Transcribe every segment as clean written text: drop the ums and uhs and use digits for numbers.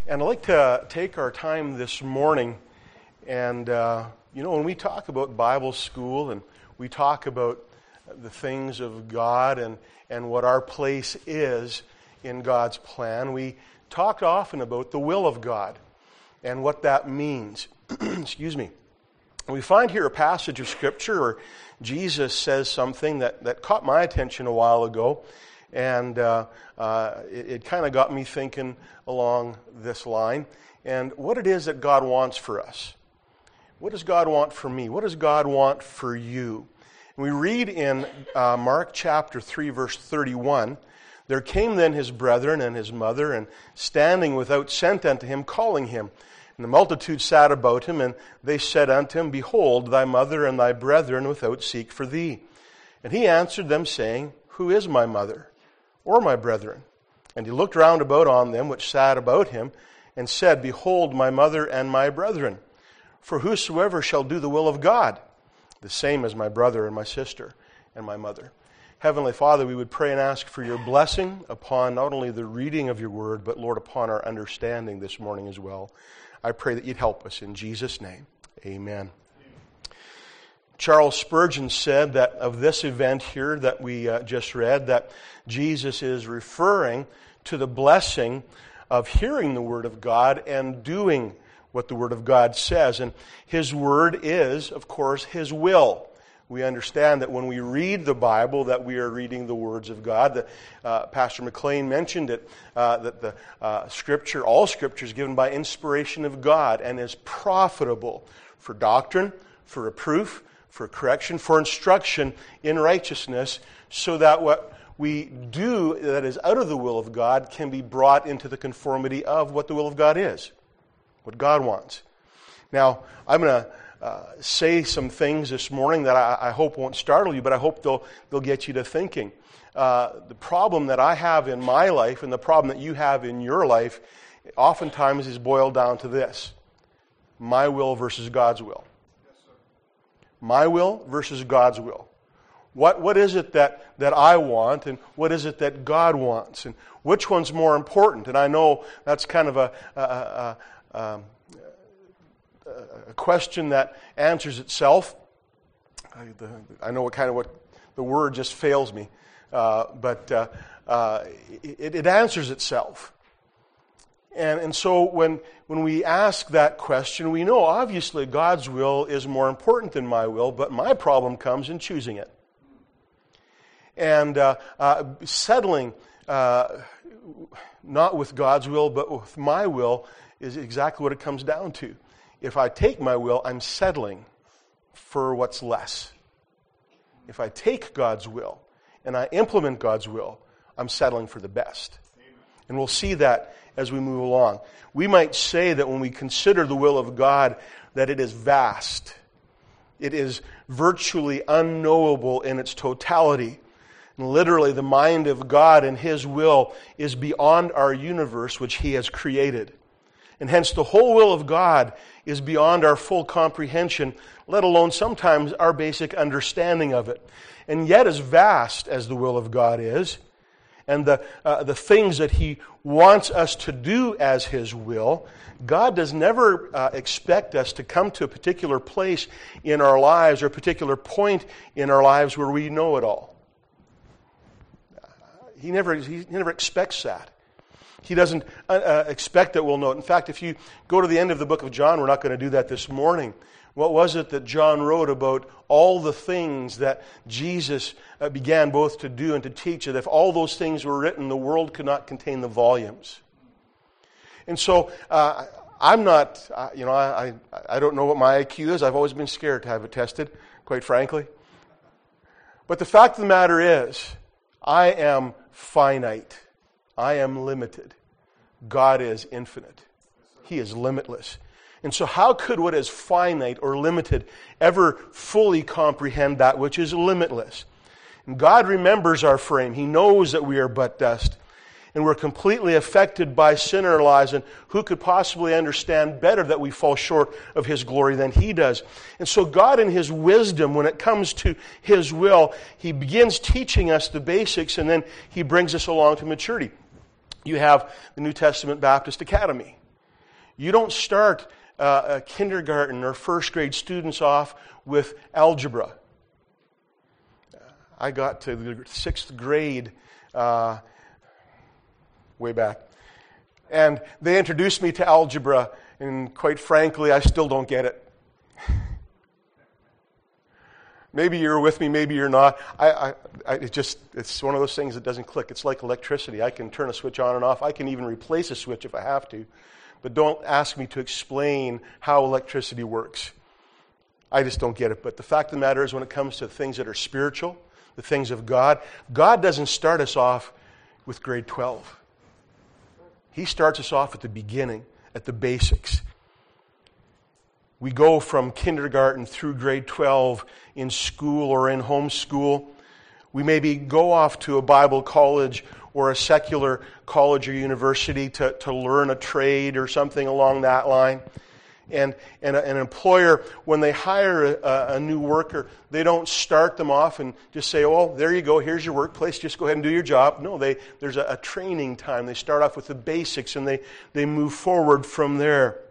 And I'd like to take our time this morning and, when we talk about Bible school and we talk about the things of God and what our place is in God's plan, we talked often about the will of God and what that means. Excuse me. We find here a passage of Scripture where Jesus says something that caught my attention a while ago, and it kind of got me thinking along this line. And what it is that God wants for us. What does God want for me? What does God want for you? And we read in Mark chapter 3, verse 31, "There came then his brethren and his mother, and standing without sent unto him, calling him. And the multitude sat about him, and they said unto him, Behold, thy mother and thy brethren without seek for thee. And he answered them, saying, Who is my mother, or my brethren? And he looked round about on them which sat about him, and said, Behold, my mother and my brethren. For whosoever shall do the will of God, the same as my brother and my sister and my mother." Heavenly Father, we would pray and ask for your blessing upon not only the reading of your word, but Lord, upon our understanding this morning as well. I pray that you'd help us in Jesus' name. Amen. Charles Spurgeon said that of this event here that we just read, that Jesus is referring to the blessing of hearing the Word of God and doing what the Word of God says. And His Word is, of course, His will. We understand that when we read the Bible, that we are reading the words of God. Pastor McLean mentioned it, that the Scripture, all Scripture is given by inspiration of God and is profitable for doctrine, for reproof, for correction, for instruction in righteousness, so that what we do that is out of the will of God can be brought into the conformity of what the will of God is, what God wants. Now, I'm going to say some things this morning that I hope won't startle you, but I hope they'll get you to thinking. The problem that I have in my life and the problem that you have in your life oftentimes is boiled down to this: my will versus God's will. My will versus God's will. What is it that I want, and what is it that God wants, and which one's more important? And I know that's kind of a question that answers itself. I know what the word just fails me, but it answers itself. And so when we ask that question, we know obviously God's will is more important than my will, but my problem comes in choosing it. And settling not with God's will, but with my will is exactly what it comes down to. If I take my will, I'm settling for what's less. If I take God's will and I implement God's will, I'm settling for the best. Amen. And we'll see that as we move along. We might say that when we consider the will of God, that it is vast. It is virtually unknowable in its totality. And literally, the mind of God and His will is beyond our universe, which He has created. And hence the whole will of God is beyond our full comprehension, let alone sometimes our basic understanding of it. And yet, as vast as the will of God is, and the things that He wants us to do as His will, God does never expect us to come to a particular place in our lives or a particular point in our lives where we know it all. He never expects that. He doesn't expect that we'll know it. In fact, if you go to the end of the book of John, we're not going to do that this morning. What was it that John wrote about all the things that Jesus began both to do and to teach? That if all those things were written, the world could not contain the volumes. And so I'm not, I don't know what my IQ is. I've always been scared to have it tested, quite frankly. But the fact of the matter is, I am finite. I am limited. God is infinite. He is limitless. And so how could what is finite or limited ever fully comprehend that which is limitless? And God remembers our frame. He knows that we are but dust. And we're completely affected by sin in our lives. And who could possibly understand better that we fall short of His glory than He does? And so God in His wisdom, when it comes to His will, He begins teaching us the basics, and then He brings us along to maturity. You have the New Testament Baptist Academy. You don't start kindergarten or first grade students off with algebra. I got to the 6th grade way back. And they introduced me to algebra, and quite frankly, I still don't get it. Maybe you're with me, maybe you're not. It's one of those things that doesn't click. It's like electricity. I can turn a switch on and off. I can even replace a switch if I have to. But don't ask me to explain how electricity works. I just don't get it. But the fact of the matter is, when it comes to things that are spiritual, the things of God, God doesn't start us off with grade 12. He starts us off at the beginning, at the basics. We go from kindergarten through grade 12 in school or in homeschool. We maybe go off to a Bible college or a secular college or university to learn a trade or something along that line. And an employer, when they hire a new worker, they don't start them off and just say, oh, there you go, here's your workplace, just go ahead and do your job. No, there's a training time. They start off with the basics and they move forward from there.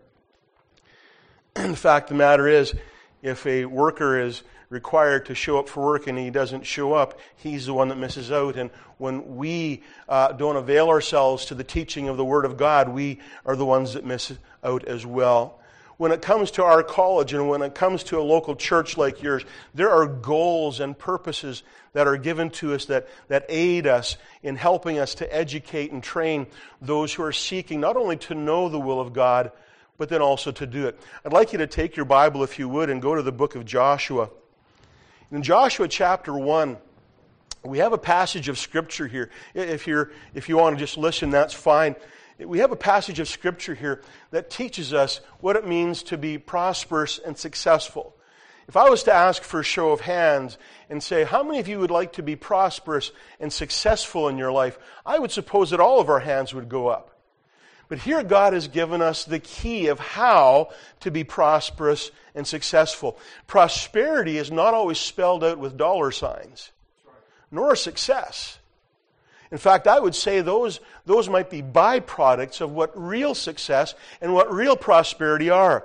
And the fact of the matter is, if a worker is required to show up for work and he doesn't show up, he's the one that misses out. And when we don't avail ourselves to the teaching of the Word of God, we are the ones that miss out as well. When it comes to our college and when it comes to a local church like yours, there are goals and purposes that are given to us that aid us in helping us to educate and train those who are seeking not only to know the will of God, but then also to do it. I'd like you to take your Bible, if you would, and go to the book of Joshua. In Joshua chapter 1, we have a passage of Scripture here. If you want to just listen, that's fine. We have a passage of Scripture here that teaches us what it means to be prosperous and successful. If I was to ask for a show of hands and say, how many of you would like to be prosperous and successful in your life, I would suppose that all of our hands would go up. But here God has given us the key of how to be prosperous and successful. Prosperity is not always spelled out with dollar signs, nor success. In fact, I would say those might be byproducts of what real success and what real prosperity are.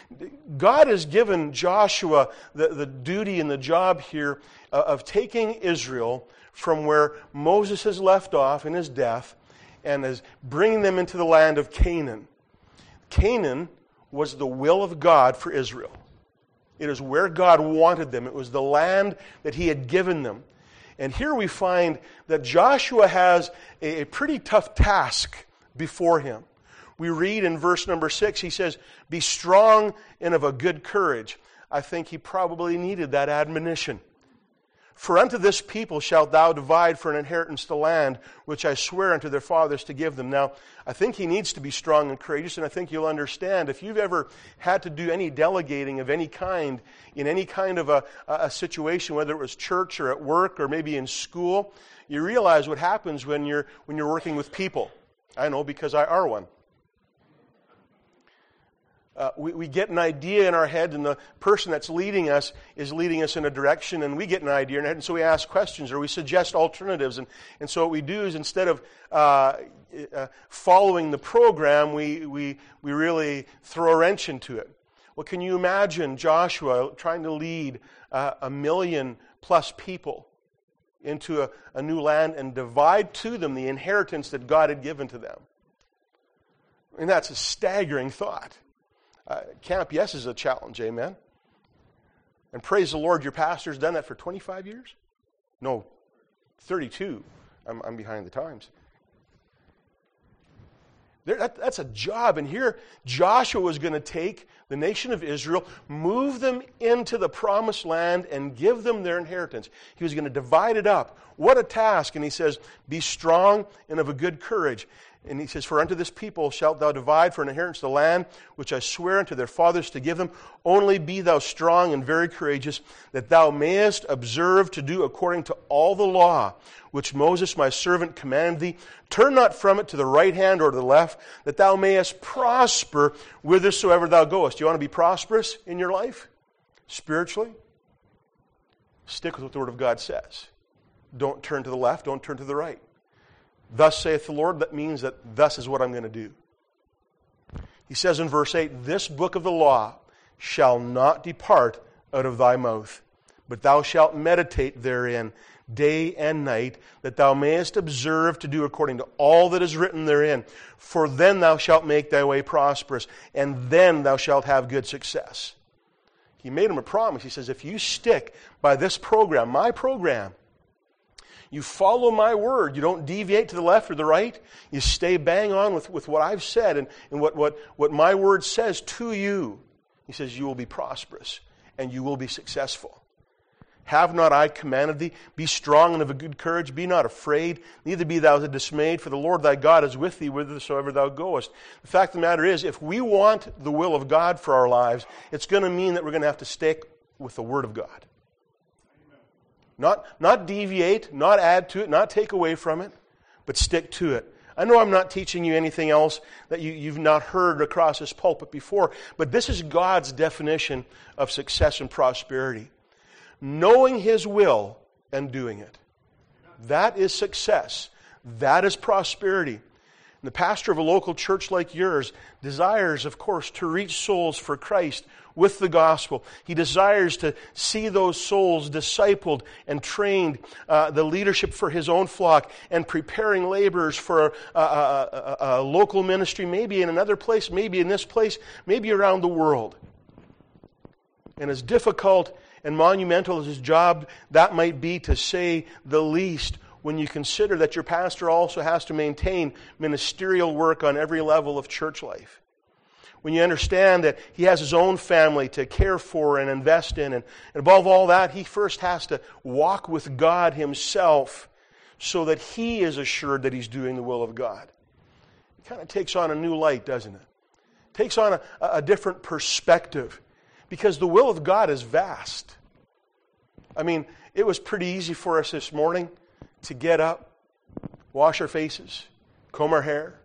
God has given Joshua the duty and the job here of taking Israel from where Moses has left off in his death and is bringing them into the land of Canaan. Canaan was the will of God for Israel. It is where God wanted them. It was the land that He had given them. And here we find that Joshua has a pretty tough task before him. We read in verse number 6, he says, "Be strong and of a good courage." I think he probably needed that admonition. "For unto this people shalt thou divide for an inheritance the land, which I swear unto their fathers to give them." Now, I think he needs to be strong and courageous, and I think you'll understand. If you've ever had to do any delegating of any kind, in any kind of a situation, whether it was church or at work or maybe in school, you realize what happens when you're working with people. I know, because I are one. We get an idea in our head, and the person that's leading us is leading us in a direction, and we get an idea in our head, and so we ask questions or we suggest alternatives. And so what we do is, instead of following the program, we really throw a wrench into it. Well, can you imagine Joshua trying to lead 1 million plus people into a new land and divide to them the inheritance that God had given to them? I mean, that's a staggering thought. Camp Yes is a challenge, amen? And praise the Lord, your pastor's done that for 25 years? No, 32. I'm behind the times. That's a job. And here, Joshua was going to take the nation of Israel, move them into the promised land, and give them their inheritance. He was going to divide it up. What a task. And he says, "Be strong and of a good courage." And he says, "For unto this people shalt thou divide for an inheritance the land, which I swear unto their fathers to give them. Only be thou strong and very courageous, that thou mayest observe to do according to all the law, which Moses my servant commanded thee. Turn not from it to the right hand or to the left, that thou mayest prosper whithersoever thou goest." Do you want to be prosperous in your life? Spiritually? Stick with what the Word of God says. Don't turn to the left, don't turn to the right. "Thus saith the Lord," that means that thus is what I'm going to do. He says in verse 8, "This book of the law shall not depart out of thy mouth, but thou shalt meditate therein day and night, that thou mayest observe to do according to all that is written therein. For then thou shalt make thy way prosperous, and then thou shalt have good success." He made him a promise. He says, if you stick by this program, my program, you follow my word, you don't deviate to the left or the right, you stay bang on with what I've said and what my word says to you, he says, you will be prosperous and you will be successful. "Have not I commanded thee? Be strong and of a good courage. Be not afraid, neither be thou dismayed, for the Lord thy God is with thee whithersoever thou goest." The fact of the matter is, if we want the will of God for our lives, it's going to mean that we're going to have to stick with the Word of God. Not deviate, not add to it, not take away from it, but stick to it. I know I'm not teaching you anything else that you've not heard across this pulpit before, but this is God's definition of success and prosperity. Knowing His will and doing it. That is success. That is prosperity. And the pastor of a local church like yours desires, of course, to reach souls for Christ with the gospel. He desires to see those souls discipled and trained, the leadership for his own flock, and preparing laborers for a local ministry, maybe in another place, maybe in this place, maybe around the world. And as difficult and monumental as his job that might be, to say the least, when you consider that your pastor also has to maintain ministerial work on every level of church life. When you understand that he has his own family to care for and invest in, and above all that, he first has to walk with God himself so that he is assured that he's doing the will of God. It kind of takes on a new light, doesn't it? It takes on a different perspective. Because the will of God is vast. I mean, it was pretty easy for us this morning to get up, wash our faces, comb our hair,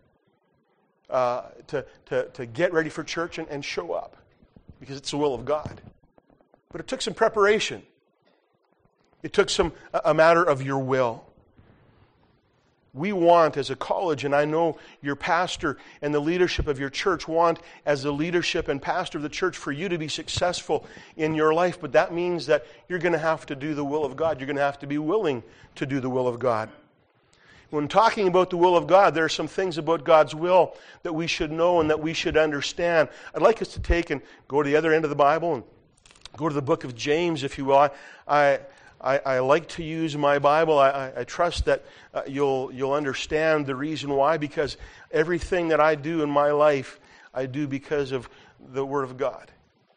to get ready for church and show up. Because it's the will of God. But it took some preparation. It took a matter of your will. We want, as a college, and I know your pastor and the leadership of your church want, as the leadership and pastor of the church, for you to be successful in your life. But that means that you're going to have to do the will of God. You're going to have to be willing to do the will of God. When talking about the will of God, there are some things about God's will that we should know and that we should understand. I'd like us to take and go to the other end of the Bible and go to the book of James, if you will. I like to use my Bible. I trust that you'll understand the reason why, because everything that I do in my life, I do because of the Word of God.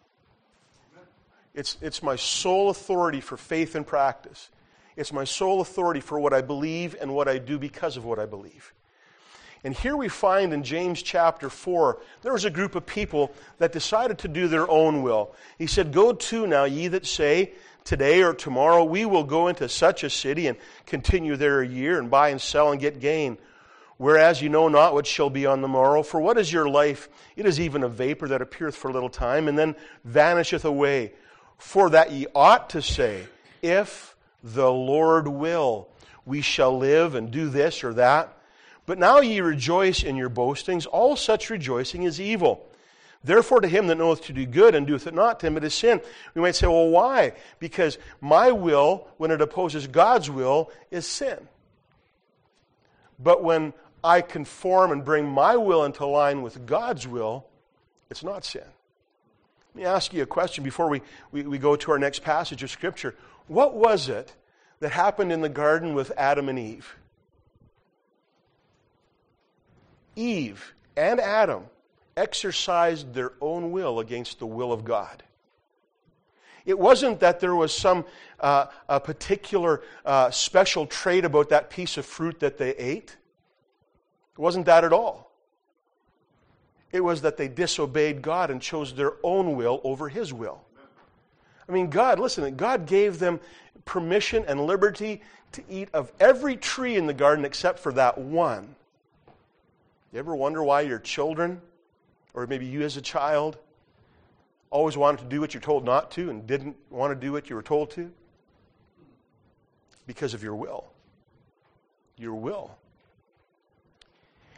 It's my sole authority for faith and practice. It's my sole authority for what I believe and what I do because of what I believe. And here we find in James chapter 4, there was a group of people that decided to do their own will. He said, "Go to now, ye that say, today or tomorrow we will go into such a city and continue there a year and buy and sell and get gain. Whereas you know not what shall be on the morrow. For what is your life? It is even a vapor that appeareth for a little time and then vanisheth away. For that ye ought to say, if the Lord will, we shall live and do this or that. But now ye rejoice in your boastings. All such rejoicing is evil. Therefore to him that knoweth to do good and doeth it not, to him it is sin." We might say, well, why? Because my will, when it opposes God's will, is sin. But when I conform and bring my will into line with God's will, it's not sin. Let me ask you a question before we go to our next passage of Scripture. What was it that happened in the garden with Adam and Eve? Eve and Adam exercised their own will against the will of God. It wasn't that there was some a particular special trait about that piece of fruit that they ate. It wasn't that at all. It was that they disobeyed God and chose their own will over His will. I mean, God gave them permission and liberty to eat of every tree in the garden except for that one. You ever wonder why your children, or maybe you as a child, always wanted to do what you're told not to and didn't want to do what you were told to? Because of your will. Your will.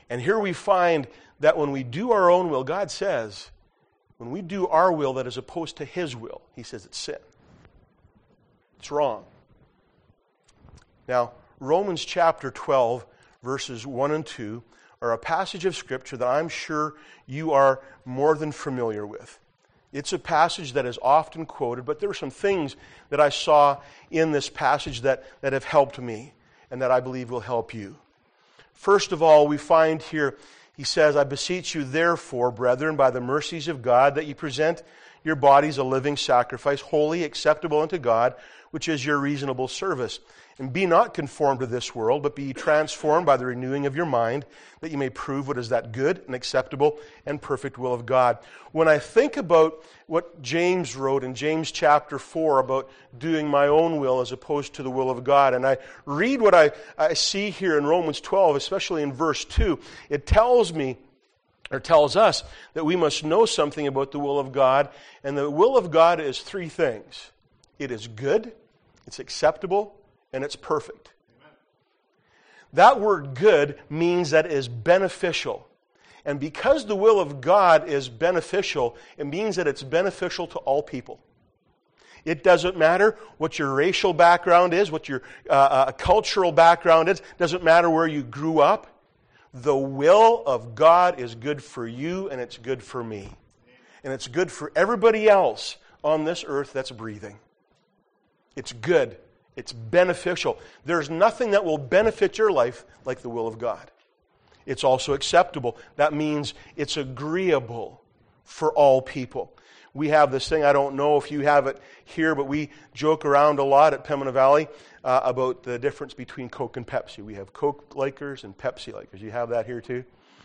And here we find that when we do our own will, God says, when we do our will that is opposed to His will, He says it's sin. It's wrong. Now, Romans chapter 12, verses 1 and 2 are a passage of Scripture that I'm sure you are more than familiar with. It's a passage that is often quoted, but there are some things that I saw in this passage that have helped me and that I believe will help you. First of all, we find here, he says, I beseech you therefore, brethren, by the mercies of God, that you present your bodies a living sacrifice, holy, acceptable unto God, which is your reasonable service. And be not conformed to this world, but be transformed by the renewing of your mind, that you may prove what is that good and acceptable and perfect will of God. When I think about what James wrote in James chapter 4 about doing my own will as opposed to the will of God, and I read what I see here in Romans 12, especially in verse 2, it tells me, or tells us, that we must know something about the will of God, and the will of God is three things. It is good, it's acceptable, and it's perfect. Amen. That word good means that it is beneficial. And because the will of God is beneficial, it means that it's beneficial to all people. It doesn't matter what your racial background is, what your cultural background is. It doesn't matter where you grew up. The will of God is good for you, and it's good for me. And it's good for everybody else on this earth that's breathing. It's good. It's beneficial. There's nothing that will benefit your life like the will of God. It's also acceptable. That means it's agreeable for all people. We have this thing, I don't know if you have it here, but we joke around a lot at Pembina Valley about the difference between Coke and Pepsi. We have Coke likers and Pepsi likers. You have that here too?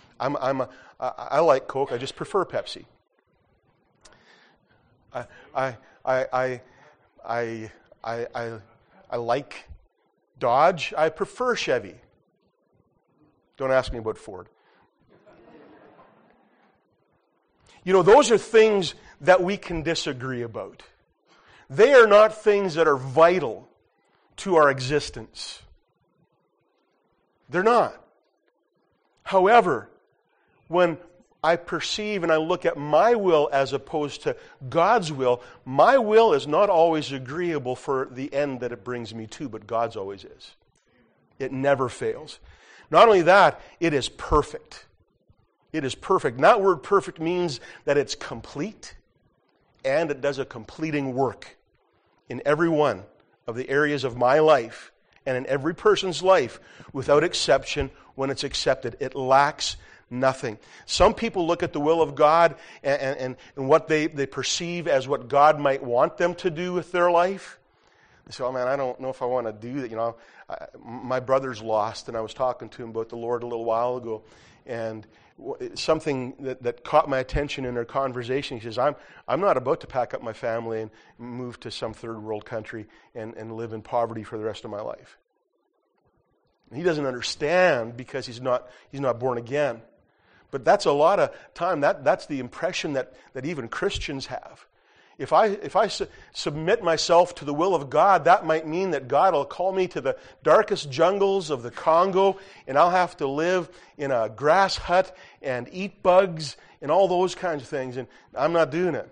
I like Coke, I just prefer Pepsi. I like Dodge. I prefer Chevy. Don't ask me about Ford. You know, those are things that we can disagree about. They are not things that are vital to our existence. They're not. However, when I perceive and I look at my will as opposed to God's will, my will is not always agreeable for the end that it brings me to, but God's always is. It never fails. Not only that, it is perfect. It is perfect. And that word perfect means that it's complete and it does a completing work in every one of the areas of my life and in every person's life without exception when it's accepted. It lacks nothing. Some people look at the will of God and what they perceive as what God might want them to do with their life. They say, oh man, I don't know if I want to do that. You know, my brother's lost, and I was talking to him about the Lord a little while ago, and something that caught my attention in our conversation, he says, I'm not about to pack up my family and move to some third world country and live in poverty for the rest of my life. And he doesn't understand because he's not born again. But that's a lot of time. That's the impression that even Christians have. If I submit myself to the will of God, that might mean that God will call me to the darkest jungles of the Congo, and I'll have to live in a grass hut and eat bugs and all those kinds of things, and I'm not doing it.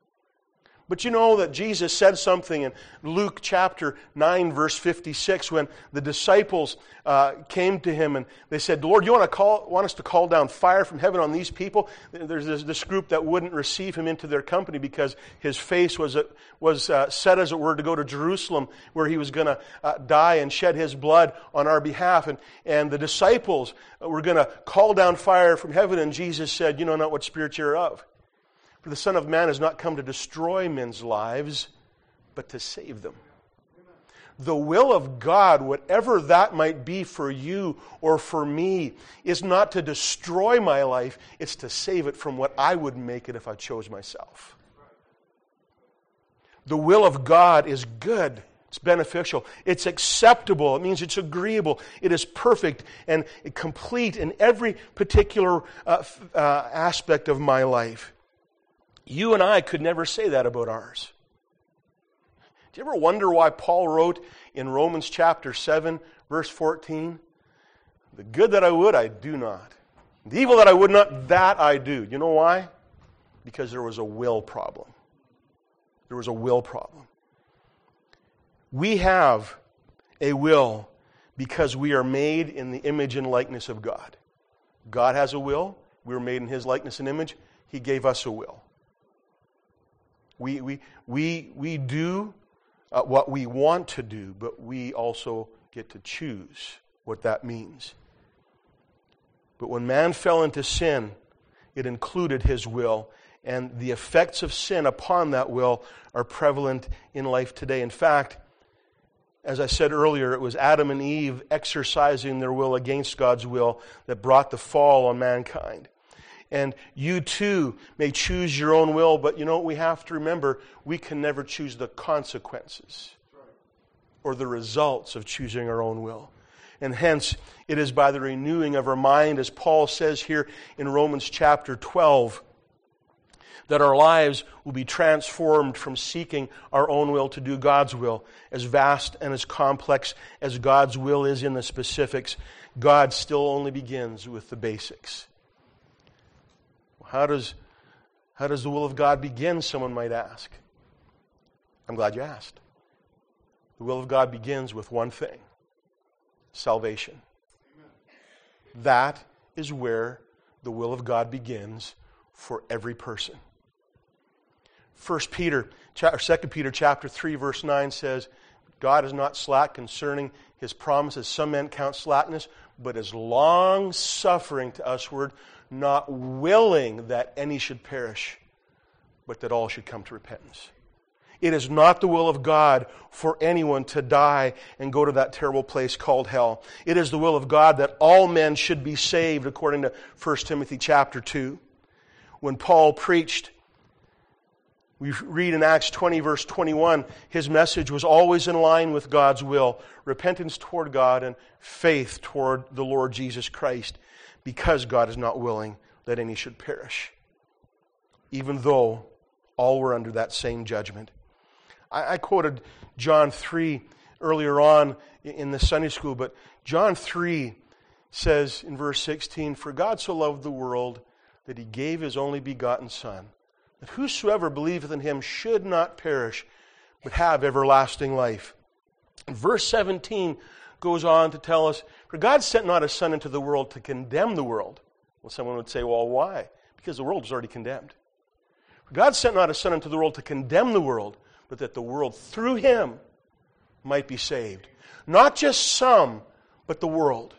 But you know that Jesus said something in Luke chapter 9, verse 56, when the disciples came to him and they said, Lord, you want us to call down fire from heaven on these people? There's this group that wouldn't receive him into their company because his face was set, as it were, to go to Jerusalem, where he was going to die and shed his blood on our behalf. And the disciples were going to call down fire from heaven, and Jesus said, you know not what spirit you're of. For the Son of Man has not come to destroy men's lives, but to save them. The will of God, whatever that might be for you or for me, is not to destroy my life, it's to save it from what I would make it if I chose myself. The will of God is good. It's beneficial. It's acceptable. It means it's agreeable. It is perfect and complete in every particular aspect of my life. You and I could never say that about ours. Do you ever wonder why Paul wrote in Romans chapter 7, verse 14, the good that I would, I do not. The evil that I would not, that I do. You know why? Because there was a will problem. There was a will problem. We have a will because we are made in the image and likeness of God. God has a will. We were made in His likeness and image. He gave us a will. We do what we want to do, but we also get to choose what that means. But when man fell into sin, it included his will, and the effects of sin upon that will are prevalent in life today. In fact, as I said earlier, it was Adam and Eve exercising their will against God's will that brought the fall on mankind. And you too may choose your own will, but you know what we have to remember? We can never choose the consequences or the results of choosing our own will. And hence, it is by the renewing of our mind, as Paul says here in Romans chapter 12, that our lives will be transformed from seeking our own will to do God's will. As vast and as complex as God's will is in the specifics, God still only begins with the basics. How does the will of God begin, someone might ask? I'm glad you asked. The will of God begins with one thing: salvation. That is where the will of God begins for every person. 2 Peter chapter 3 verse 9 says, God is not slack concerning His promises. Some men count slackness, but is long-suffering to usward, not willing that any should perish, but that all should come to repentance. It is not the will of God for anyone to die and go to that terrible place called hell. It is the will of God that all men should be saved, according to 1 Timothy chapter 2. When Paul preached, we read in Acts 20 verse 21, his message was always in line with God's will, repentance toward God and faith toward the Lord Jesus Christ, because God is not willing that any should perish, even though all were under that same judgment. I quoted John 3 earlier on in the Sunday school, but John 3 says in verse 16, For God so loved the world that He gave His only begotten Son, that whosoever believeth in Him should not perish, but have everlasting life. And verse 17 goes on to tell us, For God sent not His Son into the world to condemn the world. Well, someone would say, well, why? Because the world is already condemned. For God sent not His Son into the world to condemn the world, but that the world through Him might be saved. Not just some, but the world.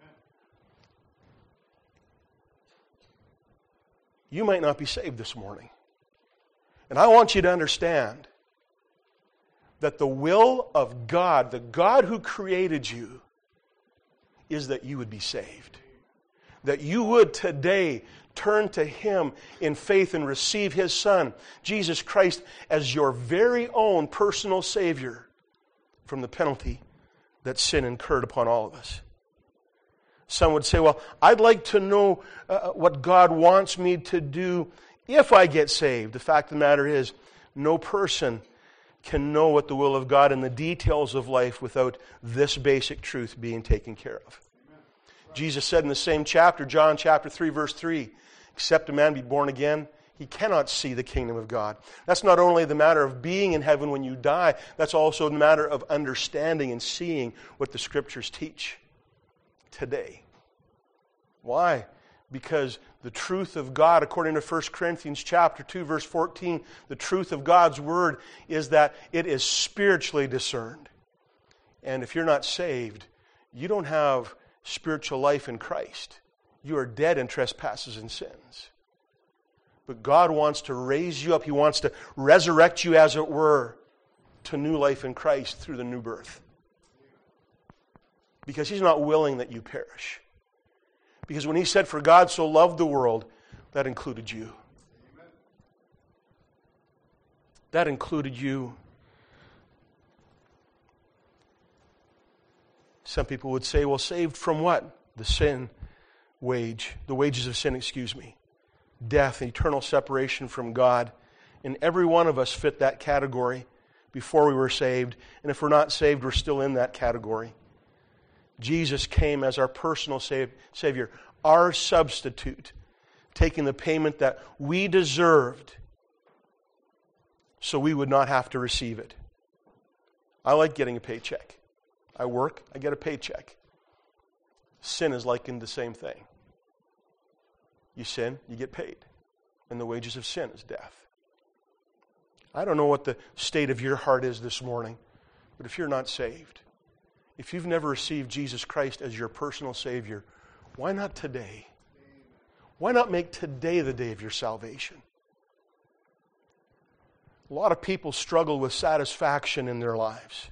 You might not be saved this morning. And I want you to understand that the will of God, the God who created you, is that you would be saved. That you would today turn to Him in faith and receive His Son, Jesus Christ, as your very own personal Savior from the penalty that sin incurred upon all of us. Some would say, well, I'd like to know what God wants me to do if I get saved. The fact of the matter is, no person can know what the will of God and the details of life without this basic truth being taken care of. Jesus said in the same chapter, John chapter 3, verse 3, except a man be born again, he cannot see the kingdom of God. That's not only the matter of being in heaven when you die, that's also the matter of understanding and seeing what the Scriptures teach today. Why? Because the truth of God, according to 1 Corinthians chapter 2, verse 14, the truth of God's Word is that it is spiritually discerned. And if you're not saved, you don't have spiritual life in Christ. You are dead in trespasses and sins. But God wants to raise you up. He wants to resurrect you, as it were, to new life in Christ through the new birth. Because He's not willing that you perish. Because when He said, For God so loved the world, that included you. That included you. Some people would say, well, saved from what? The wages of sin, death, eternal separation from God. And every one of us fit that category before we were saved. And if we're not saved, we're still in that category. Jesus came as our personal Savior, our substitute, taking the payment that we deserved so we would not have to receive it. I like getting a paycheck. I work, I get a paycheck. Sin is likened the same thing. You sin, you get paid. And the wages of sin is death. I don't know what the state of your heart is this morning, but if you're not saved, if you've never received Jesus Christ as your personal Savior, why not today? Why not make today the day of your salvation? A lot of people struggle with satisfaction in their lives.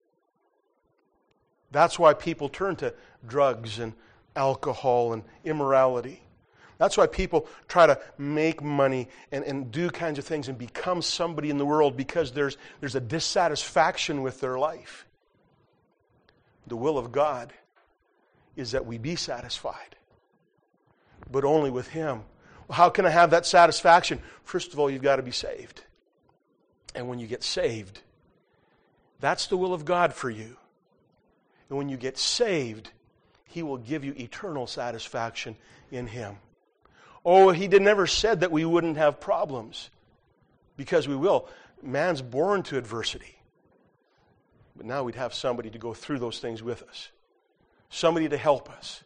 That's why people turn to drugs and alcohol and immorality. That's why people try to make money and do kinds of things and become somebody in the world, because there's a dissatisfaction with their life. The will of God is that we be satisfied, but only with Him. Well, how can I have that satisfaction? First of all, you've got to be saved. And when you get saved, that's the will of God for you. And when you get saved, He will give you eternal satisfaction in Him. Oh, He never said that we wouldn't have problems, because we will. Man's born to adversity. But now we'd have somebody to go through those things with us. Somebody to help us.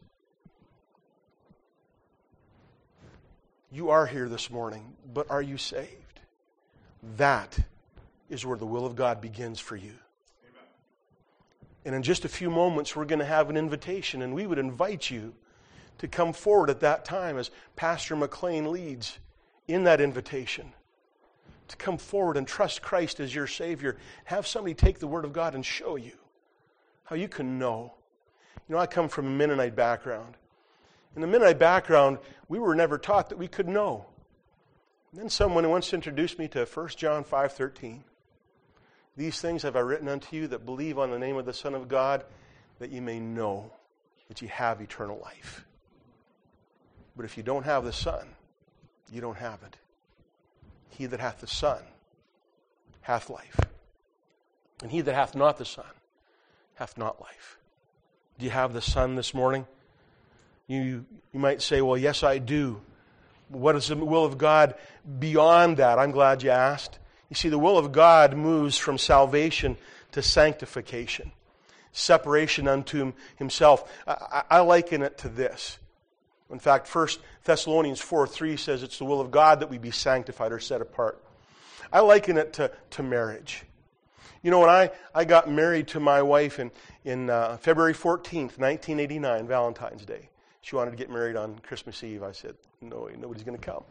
You are here this morning, but are you saved? That is where the will of God begins for you. Amen. And in just a few moments, we're going to have an invitation, and we would invite you to come forward at that time as Pastor McLean leads in that invitation. To come forward and trust Christ as your Savior. Have somebody take the Word of God and show you how you can know. You know, I come from a Mennonite background. In the Mennonite background, we were never taught that we could know. And then someone once introduced me to 1 John 5:13. These things have I written unto you that believe on the name of the Son of God, that ye may know that ye have eternal life. But if you don't have the Son, you don't have it. He that hath the Son hath life. And he that hath not the Son hath not life. Do you have the Son this morning? You might say, well, yes, I do. What is the will of God beyond that? I'm glad you asked. You see, the will of God moves from salvation to sanctification. Separation unto Himself. I liken it to this. In fact, 1 Thessalonians 4:3 says it's the will of God that we be sanctified or set apart. I liken it to marriage. You know, when I got married to my wife in February 14th, 1989, Valentine's Day. She wanted to get married on Christmas Eve. I said, no, nobody's going to come.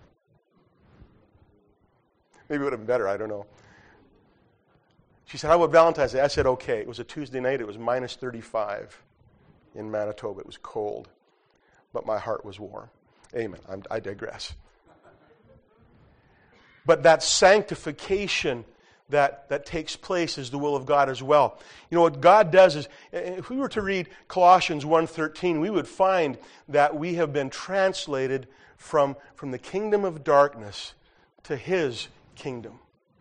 Maybe it would have been better, I don't know. She said, how about Valentine's Day? I said, okay. It was a Tuesday night. It was minus 35 in Manitoba. It was cold. But my heart was warm. Amen. I digress. But that sanctification that takes place is the will of God as well. You know, what God does is, if we were to read Colossians 1:13, we would find that we have been translated from the kingdom of darkness to His kingdom.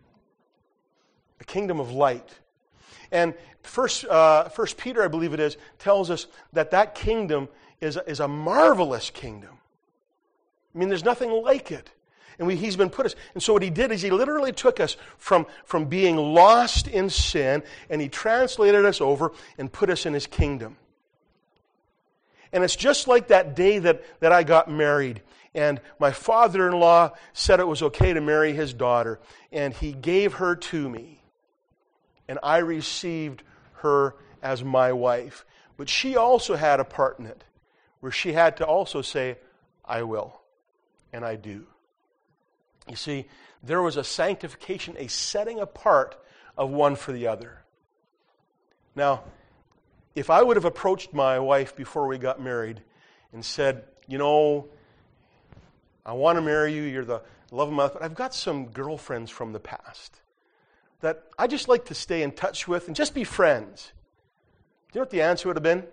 A kingdom of light. And First Peter, I believe it is, tells us that kingdom is a marvelous kingdom. I mean, there's nothing like it. And He's been put us. And so what He did is He literally took us from being lost in sin, and He translated us over and put us in His kingdom. And it's just like that day that I got married. And my father-in-law said it was okay to marry his daughter. And he gave her to me. And I received her as my wife. But she also had a part in it, where she had to also say, I will. And I do. You see, there was a sanctification, a setting apart of one for the other. Now, if I would have approached my wife before we got married and said, you know, I want to marry you, you're the love of my life, but I've got some girlfriends from the past that I just like to stay in touch with and just be friends. Do you know what the answer would have been?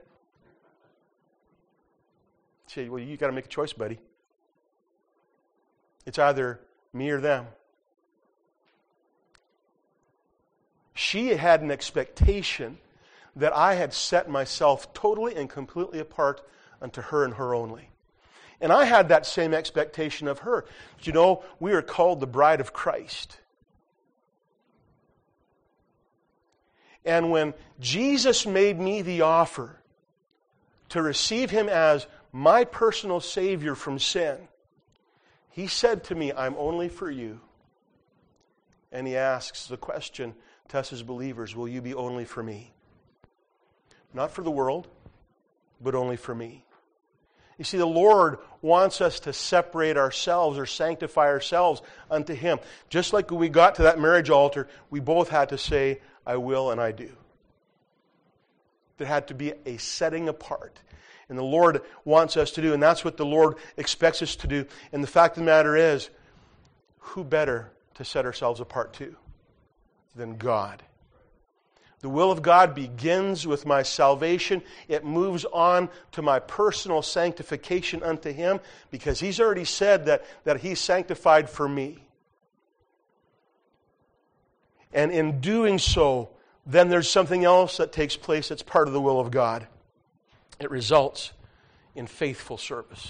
Say, well, you got to make a choice, buddy. It's either me or them. She had an expectation that I had set myself totally and completely apart unto her and her only. And I had that same expectation of her. But you know, we are called the bride of Christ. And when Jesus made me the offer to receive Him as my personal Savior from sin, He said to me, I'm only for you. And He asks the question to us as believers, will you be only for me? Not for the world, but only for me. You see, the Lord wants us to separate ourselves or sanctify ourselves unto Him. Just like when we got to that marriage altar, we both had to say, I will and I do. There had to be a setting apart. And the Lord wants us to do, and that's what the Lord expects us to do. And the fact of the matter is, who better to set ourselves apart to than God? The will of God begins with my salvation. It moves on to my personal sanctification unto Him, because He's already said that He's sanctified for me. And in doing so, then there's something else that takes place that's part of the will of God. It results in faithful service.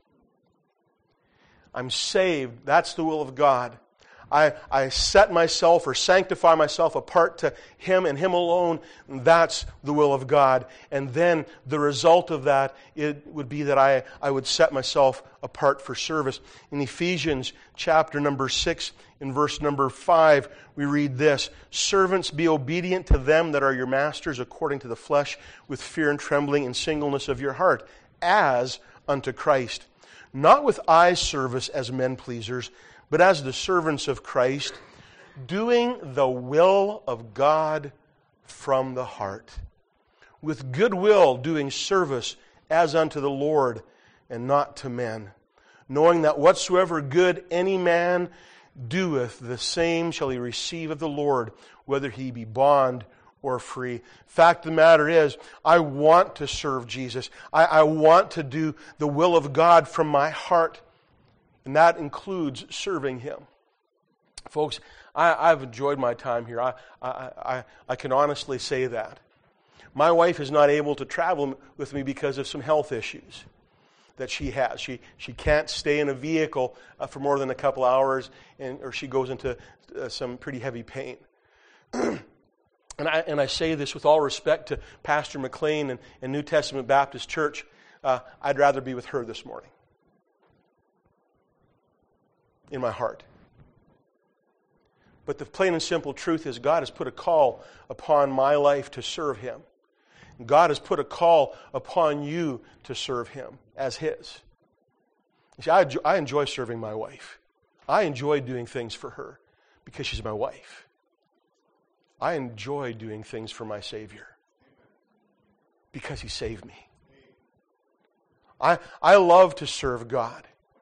I'm saved. That's the will of God. I set myself or sanctify myself apart to Him and Him alone. That's the will of God. And then the result of that, it would be that I would set myself apart for service. In Ephesians chapter number 6, in verse number 5, we read this: Servants, be obedient to them that are your masters according to the flesh, with fear and trembling and singleness of your heart, as unto Christ. Not with eye service as men pleasers, but as the servants of Christ, doing the will of God from the heart, with good will doing service as unto the Lord and not to men, knowing that whatsoever good any man doeth, the same shall he receive of the Lord, whether he be bond or free. Fact of the matter is, I want to serve Jesus. I want to do the will of God from my heart. And that includes serving Him. Folks, I've enjoyed my time here. I can honestly say that. My wife is not able to travel with me because of some health issues that she has. She can't stay in a vehicle for more than a couple hours, or she goes into some pretty heavy pain. And I say this with all respect to Pastor McLean and New Testament Baptist Church. I'd rather be with her this morning. In my heart. But the plain and simple truth is, God has put a call upon my life to serve Him. God has put a call upon you to serve Him as His. You see, I enjoy serving my wife. I enjoy doing things for her because she's my wife. I enjoy doing things for my Savior because He saved me. I love to serve God.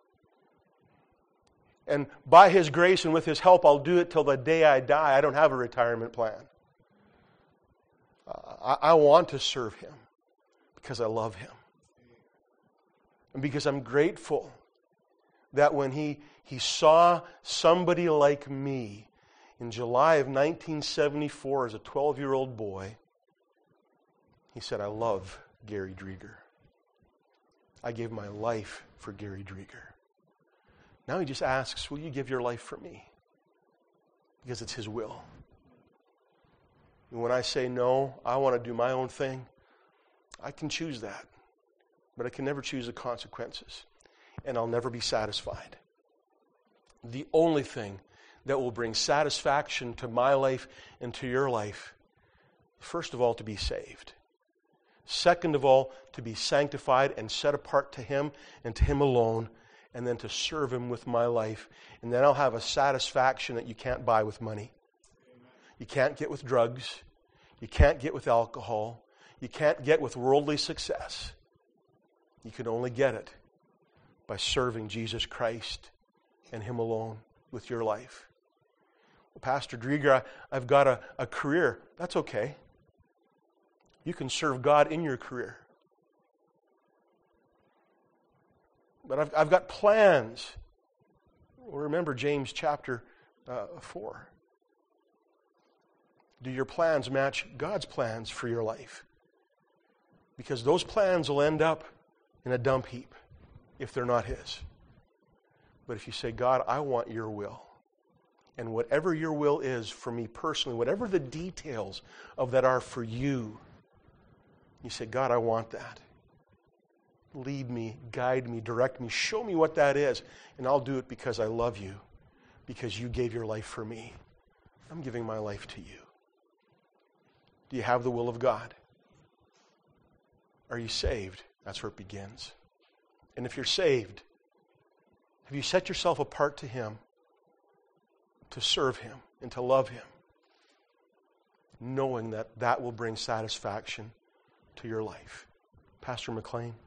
And by His grace and with His help, I'll do it till the day I die. I don't have a retirement plan. I want to serve Him because I love Him. And because I'm grateful that when He saw somebody like me in July of 1974 as a 12-year-old boy, He said, I love Gary Drieger. I gave my life for Gary Drieger. Now He just asks, will you give your life for me? Because it's His will. And when I say no, I want to do my own thing, I can choose that. But I can never choose the consequences. And I'll never be satisfied. The only thing that will bring satisfaction to my life and to your life, first of all, to be saved. Second of all, to be sanctified and set apart to Him and to Him alone. And then to serve Him with my life. And then I'll have a satisfaction that you can't buy with money. You can't get with drugs. You can't get with alcohol. You can't get with worldly success. You can only get it by serving Jesus Christ and Him alone with your life. Well, Pastor Drieger, I've got a career. That's okay. You can serve God in your career. But I've got plans. Well, remember James chapter 4. Do your plans match God's plans for your life? Because those plans will end up in a dump heap. if they're not His. But if you say, God, I want your will, and whatever your will is for me personally, whatever the details of that are for you, you say, God, I want that. Lead me, guide me, direct me, show me what that is, and I'll do it because I love you, because you gave your life for me. I'm giving my life to you. Do you have the will of God? Are you saved? That's where it begins. And if you're saved, have you set yourself apart to Him, to serve Him and to love Him, knowing that that will bring satisfaction to your life? Pastor McLean.